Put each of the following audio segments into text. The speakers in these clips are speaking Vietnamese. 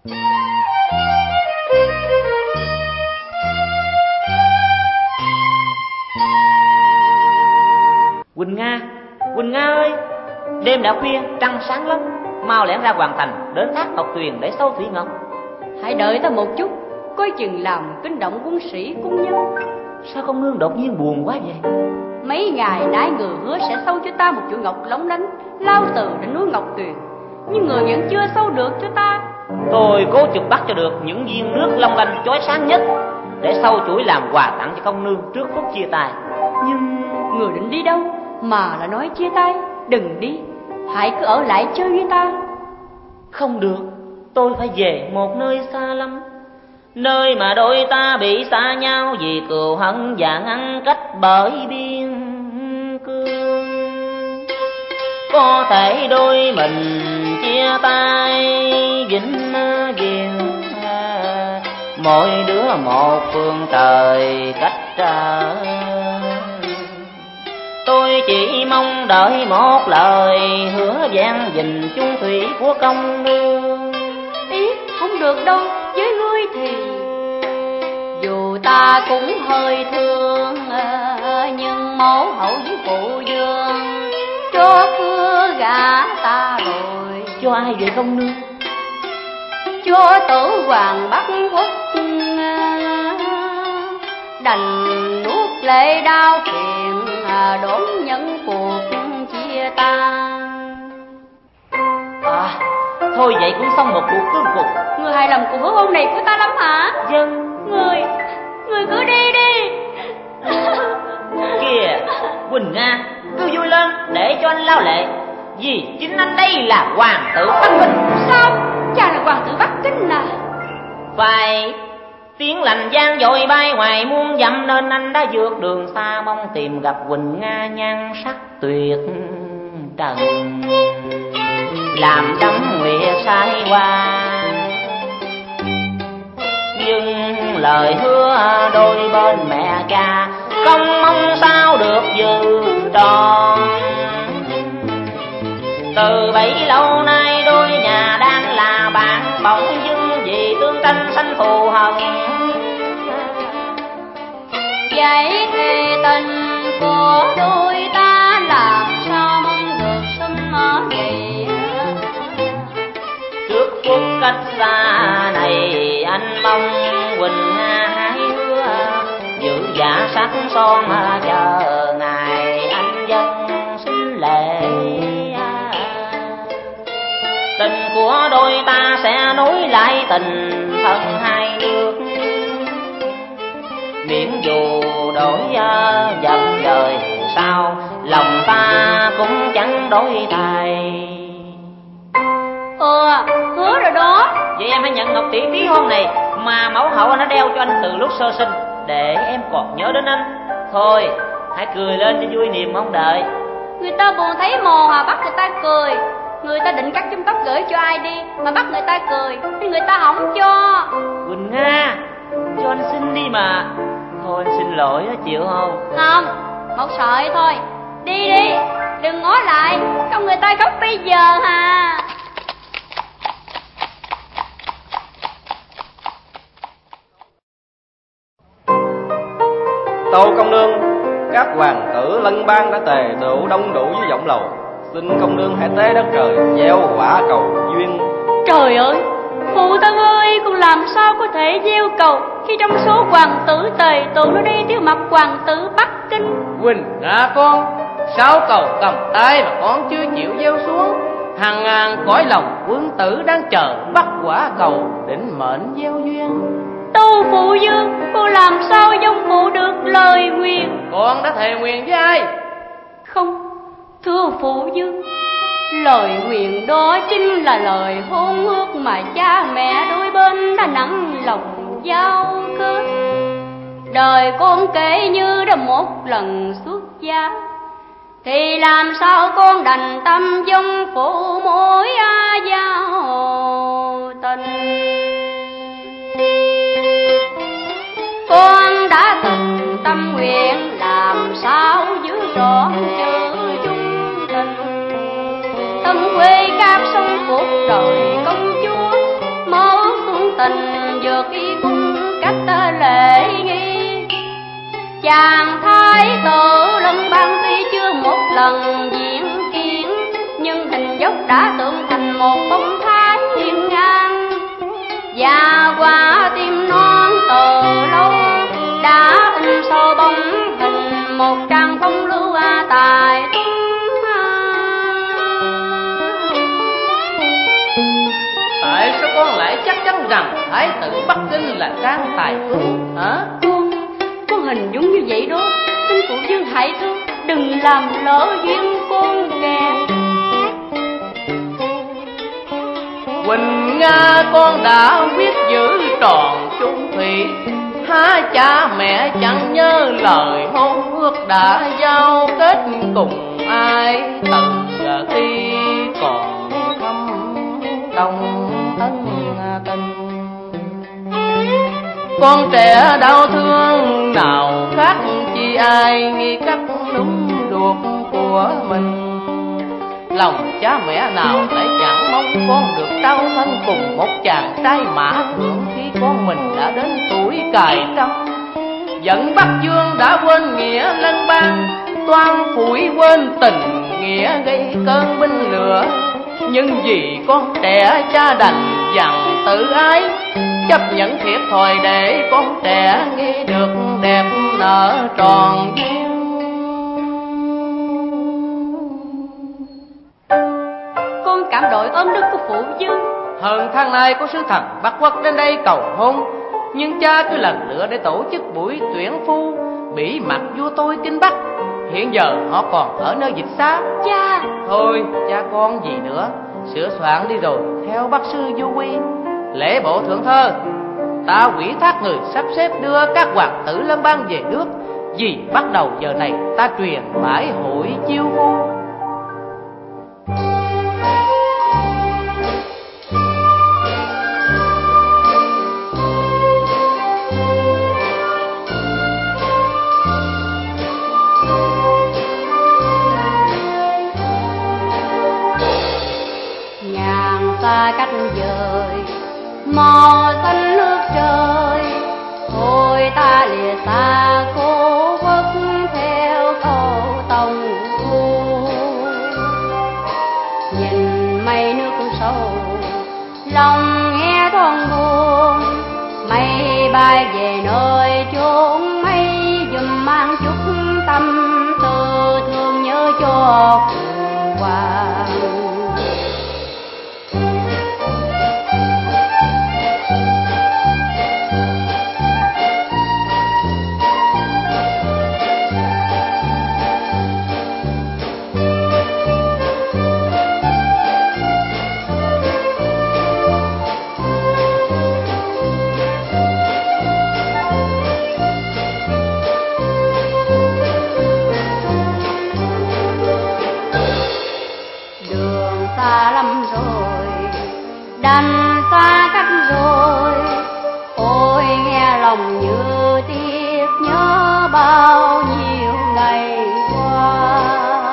Quỳnh Nga ơi, đêm đã khuya, trăng sáng lắm, mau lẻn ra Hoàng Thành đến thác Ngọc Tuyền để sâu thủy ngọc. Hãy đợi ta một chút, coi chừng làm kinh động quân sĩ cung nhân. Sao công nương đột nhiên buồn quá vậy? Mấy ngày nay người hứa sẽ sâu cho ta một chuỗi ngọc lóng lánh lao từ đến núi Ngọc Tuyền, nhưng người vẫn chưa sâu được cho ta. Tôi cố chụp bắt cho được những viên nước long lanh chói sáng nhất để sâu chuỗi làm quà tặng cho công nương trước phút chia tay. Nhưng người định đi đâu mà lại nói chia tay? Đừng đi, hãy cứ ở lại chơi với ta. Không được, tôi phải về một nơi xa lắm, nơi mà đôi ta bị xa nhau vì cừu hận và ngăn cách bởi biên cương. Có thể đôi mình chia tay vĩnh viễn, mỗi đứa một phương trời cách trở. Tôi chỉ mong đợi một lời hứa vẹn gìn chung thủy của công nương. Ý, không được đâu, với ngươi thì dù ta cũng hơi thương, nhưng mẫu hậu với phụ vương cho cưa gả ta rồi. Cho ai vậy công nương? Cho tử hoàng Bắc Quốc, đành nuốt lệ đau phiền, đón nhận cuộc chia ta. Thôi vậy cũng xong một cuộc tương phục. Ngươi hài lòng cuộc hứa hôn này của ta lắm hả? Vâng. Ngươi cứ đi đi. Kìa Quỳnh Nga, cứ vui lên để cho anh lao lệ, vì chính anh đây là hoàng tử Bắc Kinh. Sao? Cha là hoàng tử Bắc Kinh à? Phải, tiếng lành vang dội bay ngoài muôn dặm, nên anh đã vượt đường xa mong tìm gặp Quỳnh Nga nhan sắc tuyệt trần, làm đắm nguyệt sai qua. Nhưng lời hứa đôi bên mẹ cha không mong sao được dự tròn. Từ bấy lâu nay đôi nhà đang là bạn, bỗng dưng vì tương tranh sanh thù hận. Vậy thì tình của đôi ta làm sao mong được sum vậy? Trước phút cách xa này anh mong Quỳnh Nga hãy hứa giữ dạ sắc son chờ ngày anh dân xin lễ. Tình của đôi ta sẽ nối lại tình thân hai nước, miễn dù đổi dần đời sau, lòng ta cũng chẳng đổi thay. Hứa rồi đó. Vậy em hãy nhận ngọc tỷ tí hôn này mà mẫu hậu anh đã đeo cho anh từ lúc sơ sinh, để em còn nhớ đến anh. Thôi hãy cười lên cho vui niềm mong đợi. Người ta buồn thấy mồ mà bắt người ta cười. Người ta định cắt châm tóc gửi cho ai đi mà bắt người ta cười thì người ta không cho. Quỳnh Nga, cho anh xin đi mà. Thôi anh xin lỗi, chịu không? Không, một sợi thôi. Đi đi, đừng ngó lại, không người ta khóc bây giờ hà. Tâu công nương, các hoàng tử lân bang đã tề tựu đông đủ với giọng lầu, xin công nương hãy tế đất trời gieo quả cầu duyên. Trời ơi, phụ thân ơi, con làm sao có thể gieo cầu khi trong số hoàng tử tề tựu nó đi trước mặt hoàng tử Bắc Kinh? Quỳnh Nga con, sao cầu cầm tay mà con chưa chịu gieo xuống? Hàng ngàn cõi lòng quân tử đang chờ bắt quả cầu định mệnh gieo duyên. Tâu phụ vương, con làm sao dông phụ được lời nguyền? Con đã thề nguyền với ai? Không, thưa phụ vương, lời nguyền đó chính là lời hôn ước mà cha mẹ đôi bên đã nặng lòng giao kết. Đời con kể như đã một lần xuất gia, thì làm sao con đành tâm dông phụ mỗi giao tình. Con đã từng tâm nguyện làm sao giữ trọn chữ chung tình, tâm quê cam sông cuộc đời công chúa, mơ tình vượt y cung cách lễ nghi. Chàng thái tử Lân Bang tuy chưa một lần diễn kiến, nhưng hình dốc đã tượng thành một phong thái hiên ngang. Và qua tim non từ lâu đã in sâu bóng hình một trang phong lưu tài tuấn. Tại sao con lại chắc chắn rằng thái tử Bắc Kinh là Trang Tài Tuấn hả? Con hình dung như vậy đó, xin phụ vương hãy thương, đừng làm lỡ duyên con kè. Quỳnh Nga con đã quyết giữ tròn chung thủy, há cha mẹ chẳng nhớ lời hôn ước đã giao kết cùng ai, từ khi còn thăm đồng ân tình. Con trẻ đau thương nào khác chi ai, nghi cách đúng đuột của mình. Lòng cha mẹ nào lại chẳng mong con được trao thân cùng một chàng trai mã thượng khi con mình đã đến tuổi cài trăm. Giận Bắc Vương đã quên nghĩa Lân Bang, toan phủi quên tình nghĩa gây cơn binh lửa. Nhưng vì con trẻ cha đành dằn tự ái, chấp nhận thiệt thòi để con trẻ nghĩ được đẹp nở tròn duyên. Con cảm đội ơn đức của phụ vương. Hơn tháng nay có sứ thần Bắc Quốc đến đây cầu hôn, nhưng cha cứ lần lựa để tổ chức buổi tuyển phu, bỉ mặt vua tôi kinh Bắc. Hiện giờ họ còn ở nơi dịch xá. Cha! Thôi cha con gì nữa, sửa soạn đi rồi theo bác sư Du Quy. Lễ bộ thượng thơ, ta ủy thác người sắp xếp đưa các hoàng tử Lâm Bang về nước, vì bắt đầu giờ này ta truyền bãi hội chiêu phu. Xa cách dời màu xanh nước trời, thôi ta lìa xa cố quốc theo câu tông thu. Nhìn mây nước sâu lòng nghe thoáng buồn, mây bay về nơi chốn mây dùm mang chút tâm tư thương nhớ cho phù hoàng. Đành xa cách rồi, ôi nghe lòng như tiếc nhớ bao nhiêu ngày qua.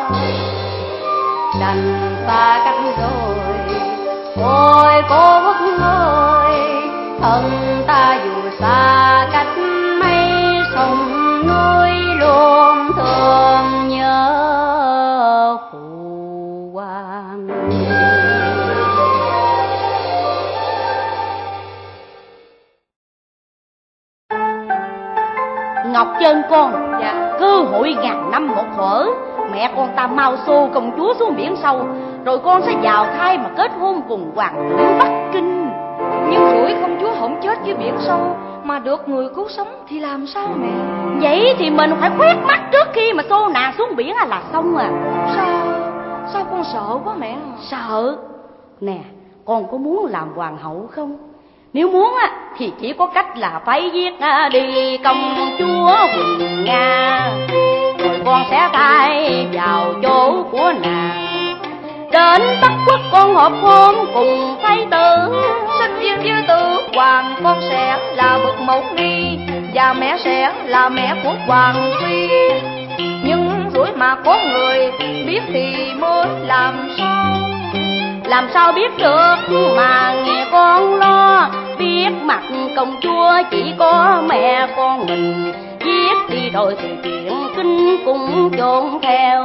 Đành xa cách rồi, ôi cô Quốc ơi, thân ta dù xa cách mấy sông núi luôn thương nhớ phụ hoàng. Ngọc Trân con, dạ. cơ hội ngàn năm một thuở, mẹ con ta mau xô công chúa xuống biển sâu, rồi con sẽ vào thai mà kết hôn cùng hoàng tử Bắc Kinh. Nhưng rủi công chúa không chết dưới biển sâu mà được người cứu sống thì làm sao mẹ? Vậy thì mình phải quét mắt trước khi mà xô nàng xuống biển là xong à. Sao con sợ quá mẹ? Sợ? Nè, con có muốn làm hoàng hậu không? Nếu muốn á thì chỉ có cách là phải giết đi công chúa Quỳnh Nga, rồi con sẽ thay vào chỗ của nàng. Đến Bắc Quốc con họp hôn cùng thái tử, Sinh viên với tử hoàng con sẽ là bậc mẫu nghi, và mẹ sẽ là mẹ của hoàng phi. Nhưng rủi mà có người biết thì mới làm sao? Làm sao biết được mà nghe con lo, biết mặt công chúa chỉ có mẹ con mình, giết đi rồi thì chuyện kinh cũng chôn theo.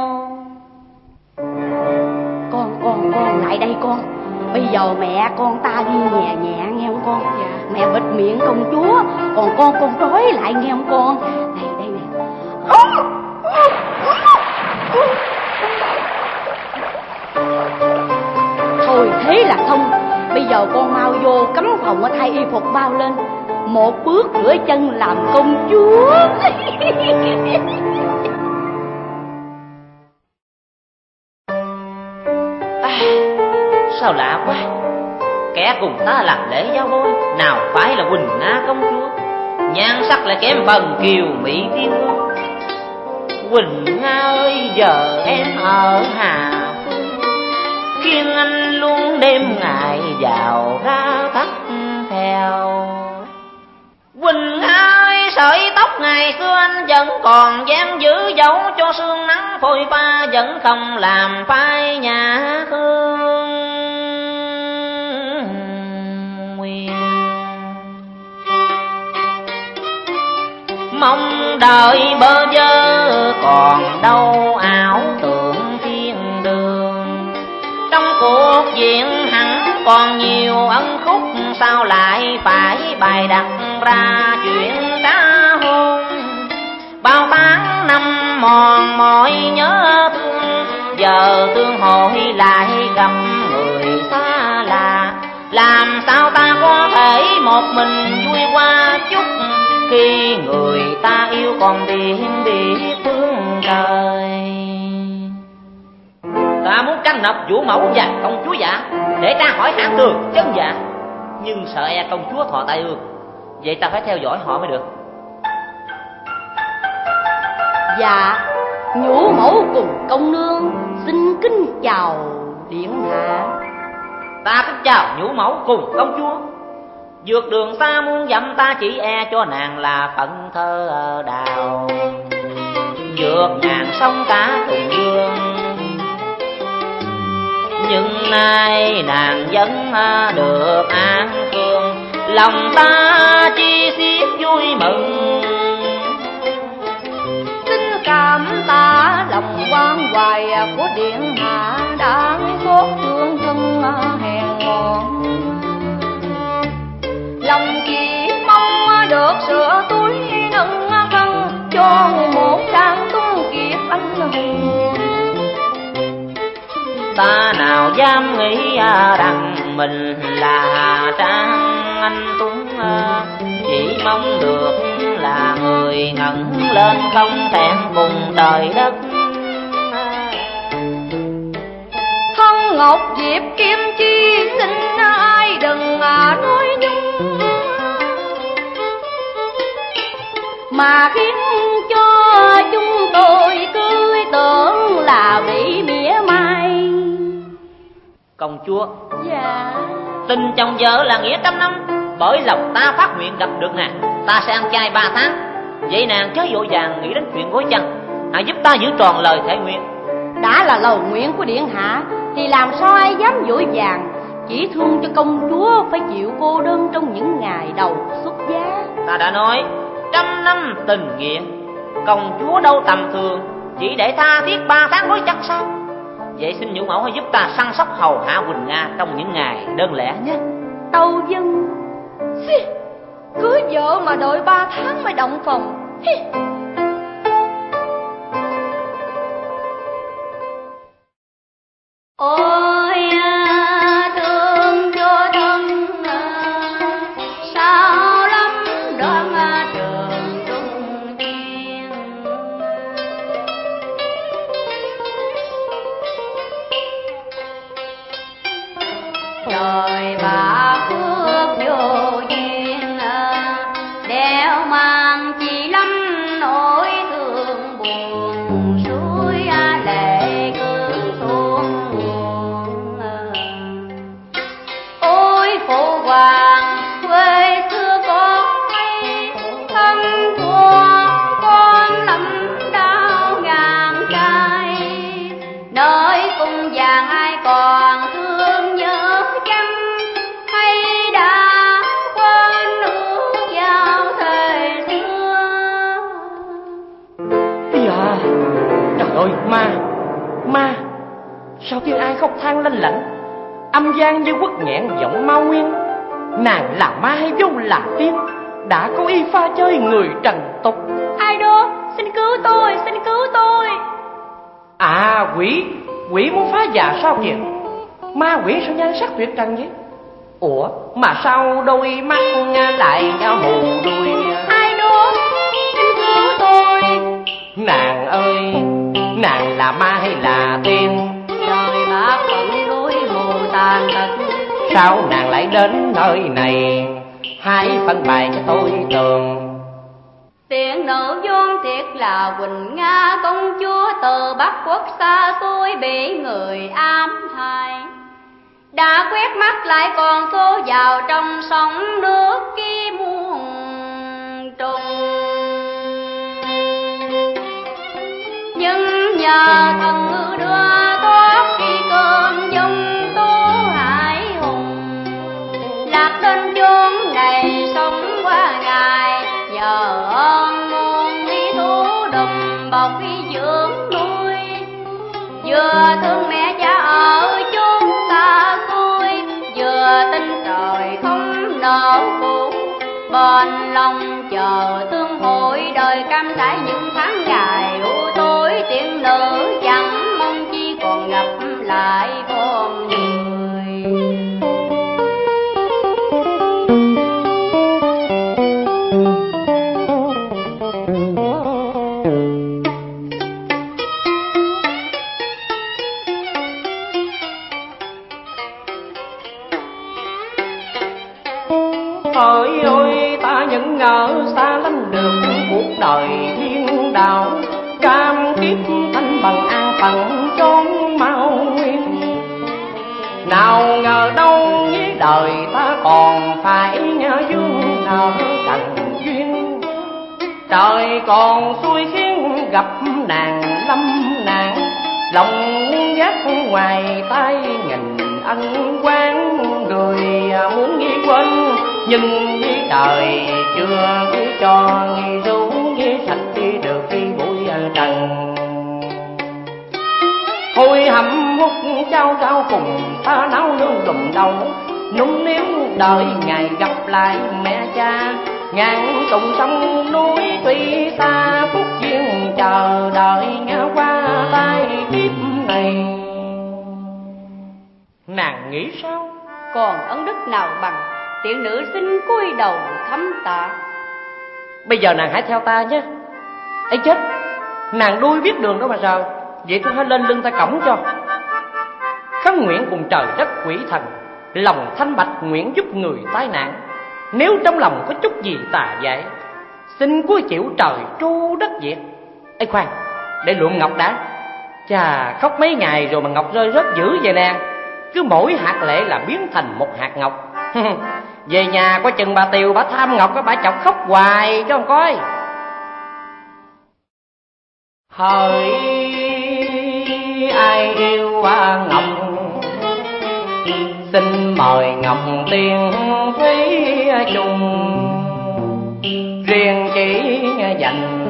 Con lại đây con. Bây giờ mẹ con ta đi nhẹ nhẹ nghe không con? Dạ. Mẹ bịt miệng công chúa, còn con trói lại nghe không con? Đây nè. Thôi thế là thông. Bây giờ con mau vô cấm phòng ở thay y phục bao lên. Một bước rửa chân làm công chúa. Sao lạ quá, kẻ cùng ta làm lễ giao bôi nào phải là Quỳnh Nga công chúa, nhan sắc lại kém phần kiều mỹ tiên cô. Quỳnh Nga ơi, giờ em ở Hà Phương, khiến anh luôn đêm ngày vào ra tắt theo. Quỳnh Nga ơi, sợi tóc ngày xưa anh vẫn còn dám giữ dấu cho sương nắng phôi pha, vẫn không làm phai nhà hương nguyên. Mong đợi bơ vơ còn đâu ảo tưởng thiên đường, trong cuộc diện hẳn còn nhiều ân khúc, sao lại phải bày đặt ra chuyện cá hôn. Bao tháng năm mòn mỏi nhớ thương, giờ tương hội lại gặp người xa lạ, làm sao ta có thể một mình vui qua chút, khi người ta yêu còn biết thương trời. Ta muốn tranh nộp vũ mẫu và công chúa dạ để tra hỏi hãng tường chân dạ, nhưng sợ e công chúa thọ tai ương, vậy ta phải theo dõi họ mới được. Dạ, nhũ mẫu cùng công nương xin kính chào điện hạ. Ta kính chào nhũ mẫu cùng công chúa. Vượt đường xa muôn dặm ta chỉ e cho nàng là phận thơ đào, vượt ngàn sông cả cùng dương, nhưng nay nàng vẫn được an khương, lòng ta chi xiết vui mừng. Xin cảm tạ lòng quan hoài của điện hạ đã xót thương thân hèn mọn, lòng chỉ mong được sửa túi nâng khăn cho một trang tuấn kiệt anh hùng. Ta nào dám nghĩ rằng mình là Trang anh Tuấn, chỉ mong được là người ngẩng lên không thẹn cùng trời đất. Thân ngọc diệp kim chi xin ai đừng nói nhung, mà khiến cho chúng tôi cứ tưởng là bị mỉa mai. Công chúa, Dạ. tình chồng vợ là nghĩa trăm năm, bởi lòng ta phát nguyện gặp được nàng, ta sẽ ăn chay 3 tháng. Vậy nàng chớ vội vàng nghĩ đến chuyện gối chăn, hãy giúp ta giữ tròn lời thệ nguyện. Đã là lời nguyện của điện hạ thì làm sao ai dám vội vàng, chỉ thương cho công chúa phải chịu cô đơn trong những ngày đầu xuất giá. Ta đã nói 100 năm tình nghĩa, công chúa đâu tầm thường, chỉ để tha thiết 3 tháng gối chăn sao? Vậy xin nhũ mẫu hãy giúp ta săn sóc hầu hạ Quỳnh Nga trong những ngày đơn lẻ nhé. Tâu dân. Cưới vợ mà đợi 3 tháng mới động phòng. Ôi thương cho thân sao lắm đoạn trường trung kiên, đời bà phước vô duyên đeo mang chỉ lắm nỗi thương buồn, suối lệ cứ tuôn nguồn. Ôi phụ hoàng quê xưa con hay thâm thuở con lắm đau ngàn cay, nơi cung vàng ai còn thương nhớ chăng hay đã qua Sao tiếng ai khóc than lanh lảnh, âm gian như quất nghẹn giọng ma nguyên. Nàng là ma hay vốn là tiên, đã có y pha chơi người trần tục. Ai đó, xin cứu tôi, xin cứu tôi. À, quỷ muốn phá già sao kìa. Ma quỷ sao nhan sắc tuyệt trần vậy? Ủa mà sao đôi mắt lại mù đuôi? Ai đó, xin cứu tôi. Nàng ơi, nàng là ma hay là tiên? Đời bác phận đôi mù tàn tật. Sao nàng lại đến nơi này? Hãy phân bày cho tôi tường. Tiện nữ vốn thiệt là Quỳnh Nga công chúa, từ Bắc Quốc xa xôi bị người ám hại. Đã quét mắt lại còn xô vào trong sóng nước kia muôn trùng. Nhưng nhờ thần ngư đưa thoát khi cơn giông tố hải hùng, lạc đến chốn này sống qua ngày. Nhờ ơn muôn lý thú đùm bọc khi dưỡng nuôi, vừa thương mẹ cha ở chốn xa xôi, vừa tin trời không nỡ phụ, bền lòng chờ tương hội đời cam trải những tháng ngày u tối. Tiên nữ chẳng mong chi còn gặp lại con người. Hỡi ơi, ta nhận ngờ xa lánh đường cuộc đời thiên đạo, cam kiếp thanh bằng an phận chốn mau nguyên. Nào ngờ đâu với đời ta còn phải vương nợ trần duyên. Trời còn xui khiến gặp nàng lâm nạn, lòng gác ngoài tay nghìn ân quán. Người muốn ghi quên nhưng với đời chưa ghi cho ghi rú ghi sạch đi được khi bụi trần. Thôi hầm hút trao trao cùng ta náo nương lùm đầu, nung níu đợi ngày gặp lại mẹ cha. Ngàn tùng sông núi tuy xa, phút duyên chờ đợi ngã qua tay kiếp này. Nàng nghĩ sao? Còn ân đức nào bằng tiện nữ xin cúi đầu thắm tạ. Bây giờ nàng hãy theo ta nhé. Ấy chết, nàng đuôi biết đường đâu mà rờ. Vậy tôi hãy lên lưng ta cõng cho. Khấn nguyện cùng trời đất quỷ thần, lòng thanh bạch nguyện giúp người tai nạn. Nếu trong lòng có chút gì tà dại, xin cúi chịu trời tru đất diệt. Ê khoan, để luộm ngọc đã. Chà, khóc mấy ngày rồi mà ngọc rơi rất dữ vậy nè. Cứ mỗi hạt lệ là biến thành một hạt ngọc. Về nhà coi chừng bà Tiều bà tham ngọc, bà chọc khóc hoài cho con coi. Hỡi ai yêu ngọc, xin mời ngọc tiên thúy chung. Riêng chỉ dành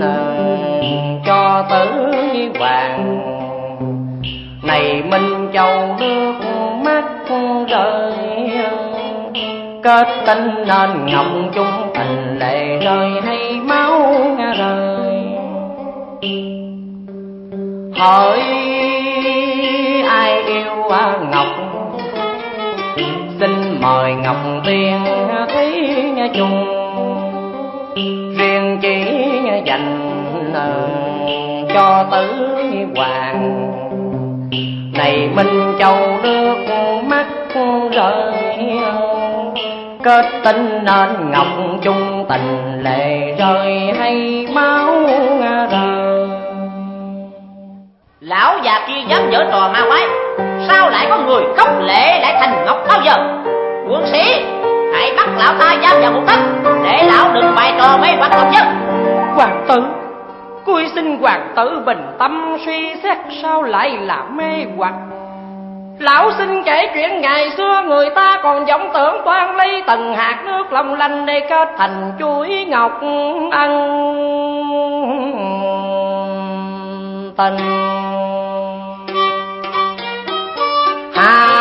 cho tử hoàng, này Minh Châu nước mắt rơi. Kết tình nên ngọc chung tình lệ rơi hay máu rơi. Hỡi ai yêu ngọc, xin mời ngọc tiên thúy chung. Riêng chỉ dành cho tử hoàng, này Minh Châu nước mắt rơi. Kết tình nên ngọc chung tình lệ rơi hay máu rơi. Lão già kia dám giở trò ma quái, sao lại có người khóc lệ lại thành ngọc bao giờ? Quân sĩ, hãy bắt lão ta giam vào một tấc, để lão đừng bày trò mê hoặc lòng dân. Hoàng tử, cúi xin hoàng tử bình tâm suy xét, sao lại là mê hoặc? Lão xin kể chuyện ngày xưa, người ta còn vọng tưởng toan lấy từng hạt nước long lanh để kết thành chuỗi ngọc ân tình.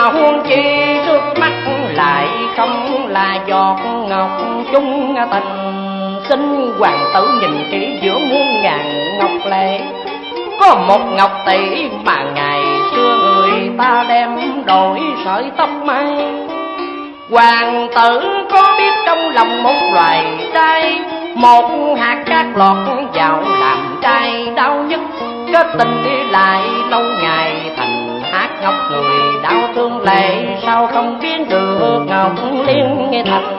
huống chi trước mắt lại không là giọt ngọc chung tình. Xin hoàng tử nhìn kỹ giữa muôn ngàn ngọc lệ, có một ngọc tỷ mà ngày xưa người ta đem đổi sợi tóc mai. Hoàng tử có biết trong lòng một loài trai, một hạt cát lọt vào làm trai đau nhất. Kết tình đi lại lâu ngày thành hát ngọc người đau thương lệ, sao không biến được ngọc liên nghe thành.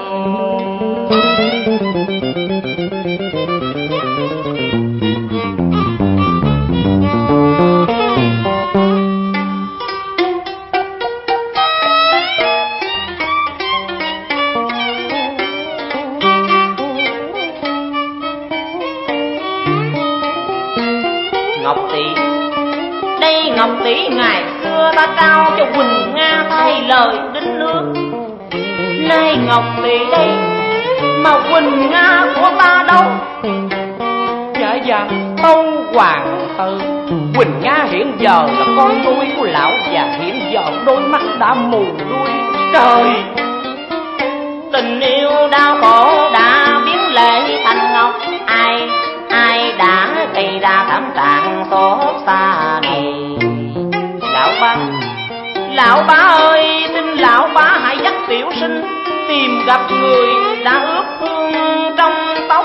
Ngọc tỷ, đây Ngọc tỷ ngày xưa ta trao cho Quỳnh Nga thay lời đính nước. Nay Ngọc tỷ đây mà Quỳnh Nga của ta đâu? Dạ tâu hoàng tử, Quỳnh Nga hiện giờ là con nuôi của lão già, hiện giờ đôi mắt đã mù đuôi. Trời, tình yêu đau khổ đã biến lệ thành ngọc. Ai đã gây ra thảm trạng xót xa này? Lão bá ơi, xin lão bá hãy dắt tiểu sinh tìm gặp người đã ướp hương trong tóc,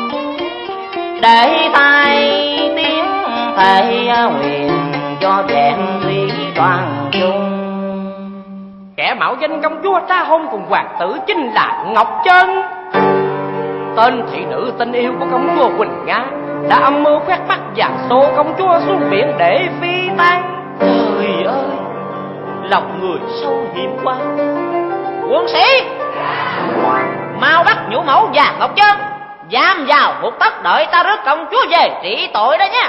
để tai tiếng thề nguyện cho vẹn thủy toàn chung. Kẻ mạo danh công chúa tra hôn cùng hoàng tử chính là Ngọc Chân, tên thị nữ tình yêu của công chúa Quỳnh Nga, đã âm mưu quét mắt và xô công chúa xuống biển để phi tang. Trời ơi, lòng người sâu hiểm quá. Quân sĩ, mau bắt nhũ mẫu và Ngọc Chân giam vào một tấc, đợi ta rước công chúa về trị tội đó nha.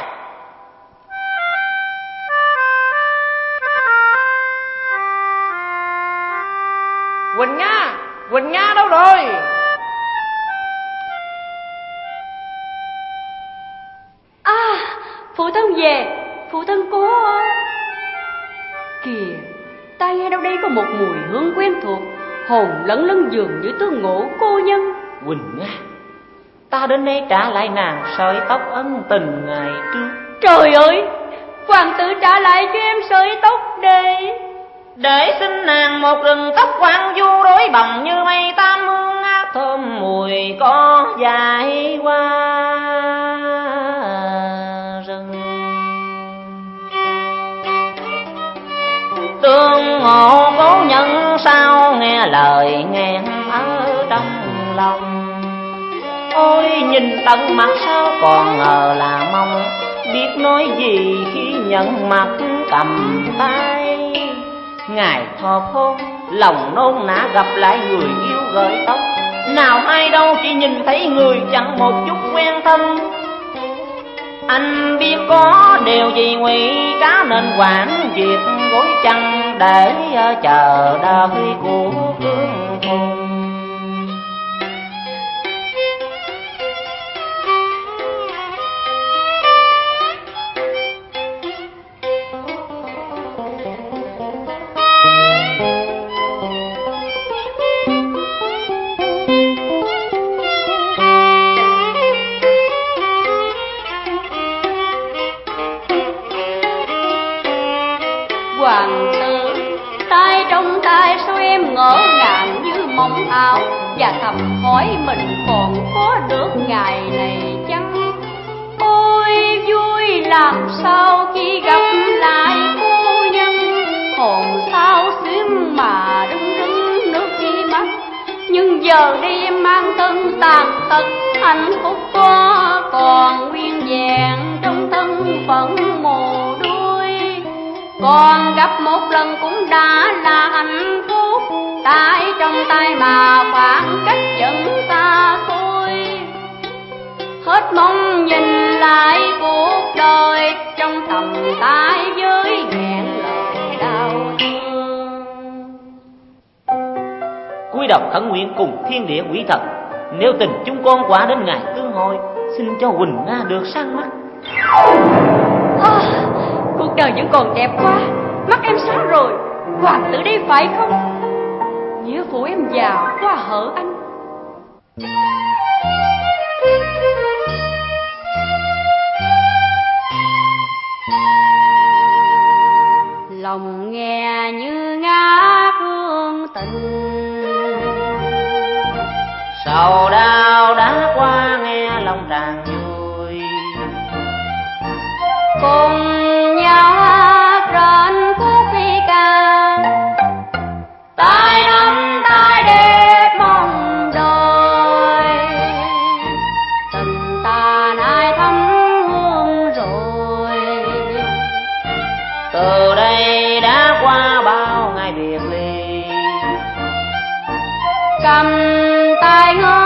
Quỳnh Nga đâu rồi? À, phụ thân về, phụ thân cố. Kìa, ta nghe đâu đây có một mùi hương quen thuộc, hồn lẫn lẫn dường như tương ngộ cô nhân. Quỳnh Nga, ta đến đây trả lại nàng sợi tóc ân tình ngày trước. Trời ơi, hoàng tử trả lại cho em sợi tóc để xin nàng một rừng tóc quang du rối bồng như mây tam hương ngát thơm mùi có dài qua rừng. Tương ngộ cố nhân sao nghe lời ngàn ở trong lòng. Ôi nhìn tận mặt sao còn ngờ là mong, biết nói gì khi nhận mặt cầm tay. Ngày thọ hôn lòng nôn nã gặp lại người yêu gợi tóc, nào ai đâu chỉ nhìn thấy người chẳng một chút quen thân. Anh biết có điều gì nguy cá nên quản việc gối chăn để chờ đợi của cương thùng. Hoàng tử tay trong tay sao em ngỡ ngàng như mộng ảo, và thầm hỏi mình còn có được ngày này chăng. Ôi vui làm sao khi gặp lại cô nhân, hồn sao xuyến mà rưng rưng nước đi mắt. Nhưng giờ đây em mang thân tàn tật, hạnh phúc có còn nguyên vẹn trong thân phận mồ đuôi. Còn gặp một lần cũng đã là hạnh phúc, tay trong tay mà khoảng cách vẫn xa xôi. Hết mong nhìn lại cuộc đời, trong tầm tay với nghẹn lời đau thương. Cúi đầu khẩn nguyện cùng thiên địa quỷ thần, nếu tình chúng con quả đến ngày tương hội, xin cho Quỳnh Nga được sáng mắt. Cuộc đời vẫn còn đẹp quá, mắt em sáng rồi. Hoàng tử đây phải không? Nghĩa phụ em già quá hở anh. Lòng nghe như ngát hương tình, sầu đau đã qua nghe lòng tràn vui. Cùng nhau hát trên khúc ca, tai năm tai đẹp mong đợi. Tình ta nay thắm hương rồi, từ đây đã qua bao ngày biệt ly. cầm tay ngỡ